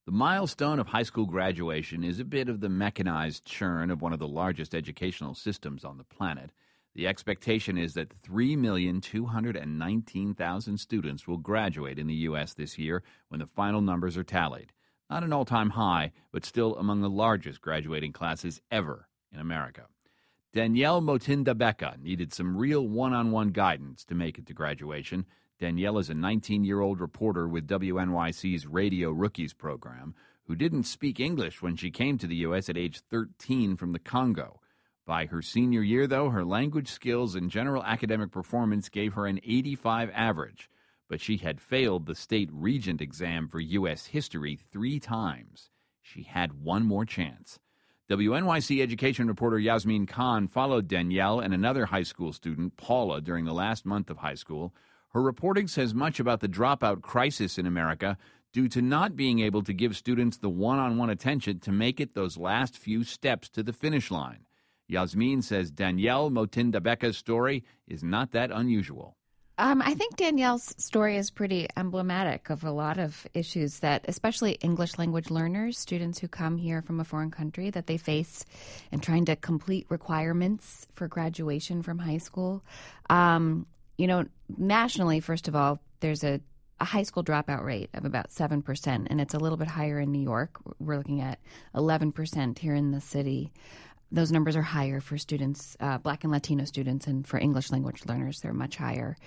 The milestone of high school graduation is a bit of the mechanized churn of one of the largest educational systems on the planet. The expectation is that 3,219,000 students will graduate in the U.S. this year when the final numbers are tallied. Not an all-time high, but still among the largest graduating classes ever in America. Danielle Motindabeka needed some real one-on-one guidance to make it to graduation. Danielle is a 19-year-old reporter with WNYC's Radio Rookies program who didn't speak English when she came to the U.S. at age 13 from the Congo. By her senior year, though, her language skills and general academic performance gave her an 85 average, but she had failed the state regent exam for U.S. history 3 times. She had one more chance. WNYC education reporter Yasmin Khan followed Danielle and another high school student, Paula, during the last month of high school. Her reporting says much about the dropout crisis in America due to not being able to give students the one-on-one attention to make it those last few steps to the finish line. Yasmin says Danielle Motindabeka's story is not that unusual. I think Danielle's story is pretty emblematic of a lot of issues that, especially English language learners, students who come here from a foreign country, that they face in trying to complete requirements for graduation from high school. Nationally, first of all, there's a high school dropout rate of about 7%, and it's a little bit higher in New York. We're looking at 11% here in the city. Those numbers are higher for students, Black and Latino students, and for English language learners, they're much higher.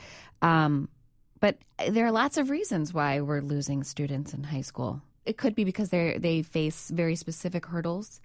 But there are lots of reasons why we're losing students in high school. It could be because they face very specific hurdles,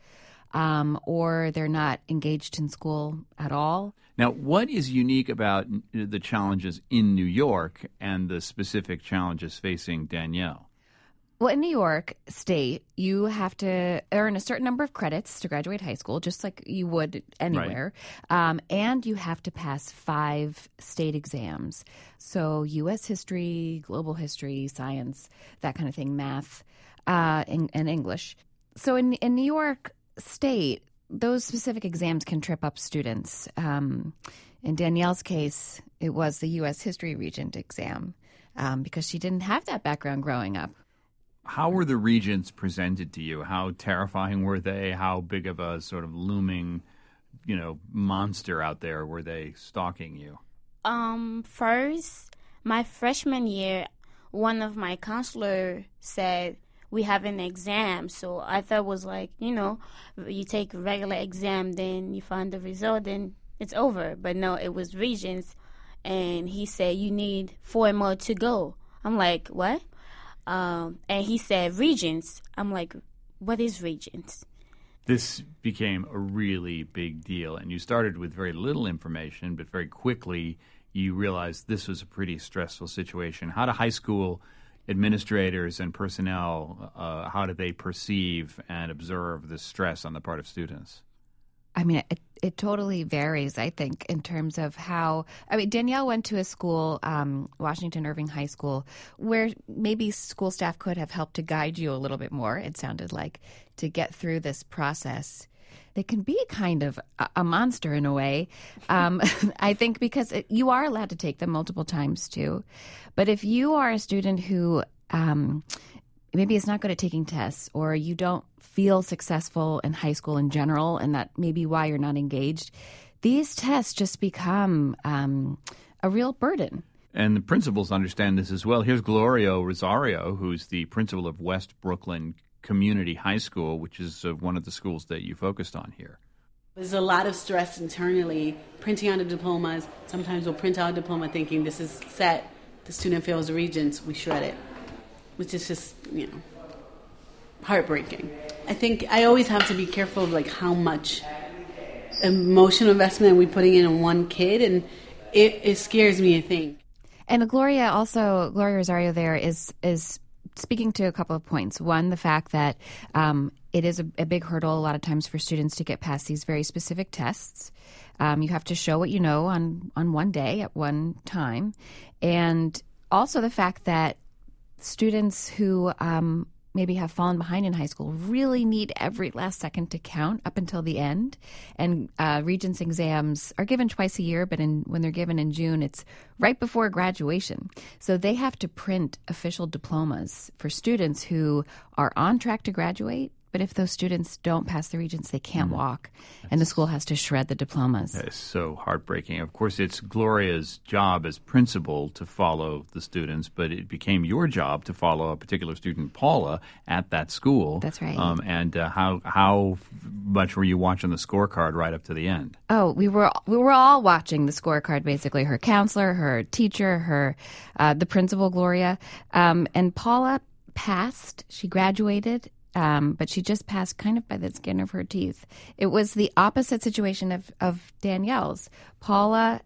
or they're not engaged in school at all. Now, what is unique about the challenges in New York and the specific challenges facing Danielle? Well, in New York State, you have to earn a certain number of credits to graduate high school, just like you would anywhere. Right. And you have to pass 5 state exams. So U.S. history, global history, science, that kind of thing, math, and English. So in New York State, those specific exams can trip up students. In Danielle's case, it was the U.S. history regent exam because she didn't have that background growing up. How were the regents presented to you? How terrifying were they? How big of a sort of looming, monster out there were they stalking you? First, my freshman year, one of my counselors said, we have an exam. So I thought it was like, you take a regular exam, then you find the result, then it's over. But no, it was regents. And he said, you need 4 more to go. I'm like, what? And he said, regents. I'm like, what is regents? This became a really big deal, and you started with very little information, but very quickly you realized this was a pretty stressful situation. How do high school administrators and personnel, how do they perceive and observe the stress on the part of students? I mean, it totally varies, I think, in terms of how – Danielle went to a school, Washington Irving High School, where maybe school staff could have helped to guide you a little bit more, it sounded like, to get through this process. They can be kind of a monster in a way, I think, because you are allowed to take them multiple times, too. But if you are a student who maybe is not good at taking tests, or you don't feel successful in high school in general, and that may be why you're not engaged, these tests just become a real burden. And the principals understand this as well. Here's Gloria Rosario, who's the principal of West Brooklyn Community High School, which is one of the schools that you focused on here. There's a lot of stress internally, printing out the diplomas. Sometimes we'll print out a diploma thinking this is set, the student fails the regents, we shred it, which is just, heartbreaking. I think I always have to be careful of how much emotional investment we're putting in one kid, and it scares me, I think. And Gloria Rosario there is speaking to a couple of points. One, the fact that it is a big hurdle a lot of times for students to get past these very specific tests. You have to show what you know on one day at one time. And also the fact that students who maybe have fallen behind in high school really need every last second to count up until the end. And Regents exams are given twice a year, but when they're given in June, it's right before graduation. So they have to print official diplomas for students who are on track to graduate. But if those students don't pass the Regents, they can't walk, and the school has to shred the diplomas. That is so heartbreaking. Of course, it's Gloria's job as principal to follow the students, but it became your job to follow a particular student, Paula, at that school. That's right. And how much were you watching the scorecard right up to the end? Oh, we were all watching the scorecard, basically. Her counselor, her teacher, the principal, Gloria. And Paula passed. She graduated. But she just passed kind of by the skin of her teeth. It was the opposite situation of Danielle's. Paula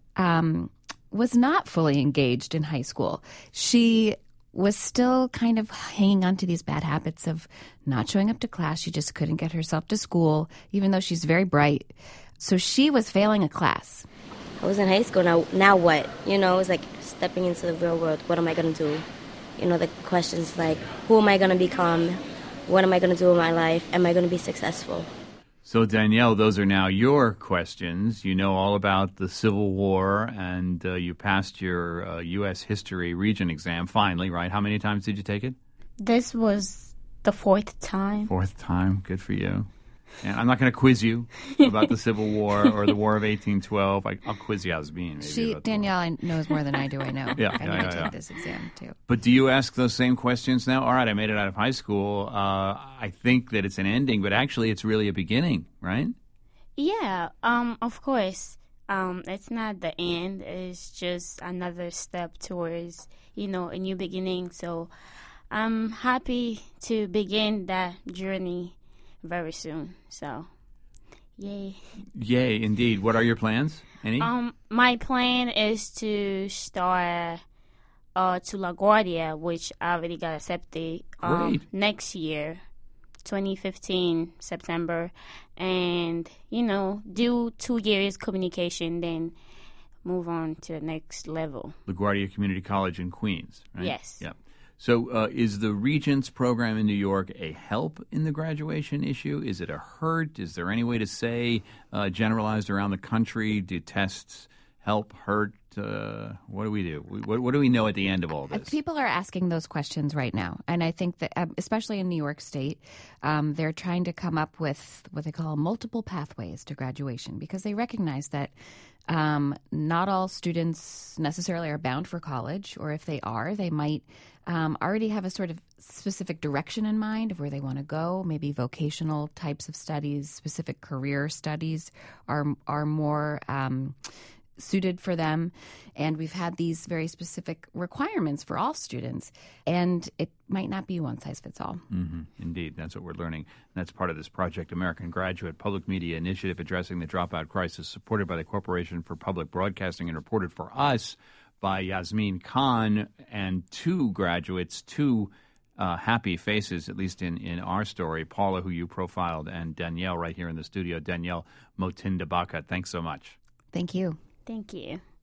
was not fully engaged in high school. She was still kind of hanging on to these bad habits of not showing up to class. She just couldn't get herself to school, even though she's very bright. So she was failing a class. I was in high school. Now what? It was like stepping into the real world. What am I going to do? The questions like, who am I going to become? What am I going to do in my life? Am I going to be successful? So, Danielle, those are now your questions. You know all about the Civil War, and you passed your U.S. History Regent exam finally, right? How many times did you take it? This was the fourth time. Fourth time. Good for you. And I'm not going to quiz you about the Civil War or the War of 1812. I'll quiz you as being. Danielle knows more than I do. I know. I need to take this exam too. But do you ask those same questions now? All right, I made it out of high school. I think that it's an ending, but actually, it's really a beginning, right? Yeah. Of course. It's not the end. It's just another step towards a new beginning. So I'm happy to begin that journey very soon. So, yay. Yay, indeed. What are your plans? Any? My plan is to start to LaGuardia, which I already got accepted next year, 2015, September, and, do 2 years communication, then move on to the next level. LaGuardia Community College in Queens, right? Yes. Yep. So is the Regents program in New York a help in the graduation issue? Is it a hurt? Is there any way to say, generalized around the country, do tests help, hurt? What do we do? What do we know at the end of all this? People are asking those questions right now. And I think that, especially in New York State, they're trying to come up with what they call multiple pathways to graduation, because they recognize that not all students necessarily are bound for college, or if they are, they might already have a sort of specific direction in mind of where they want to go. Maybe vocational types of studies, specific career studies are more suited for them. And we've had these very specific requirements for all students, and it might not be one size fits all. Mm-hmm. Indeed, that's what we're learning. That's part of this Project American Graduate Public Media Initiative addressing the dropout crisis, supported by the Corporation for Public Broadcasting and reported for us by Yasmin Khan, and 2 graduates, 2 happy faces, at least in our story, Paula, who you profiled, and Danielle right here in the studio, Danielle Motindabaka. Thanks so much. Thank you. Thank you.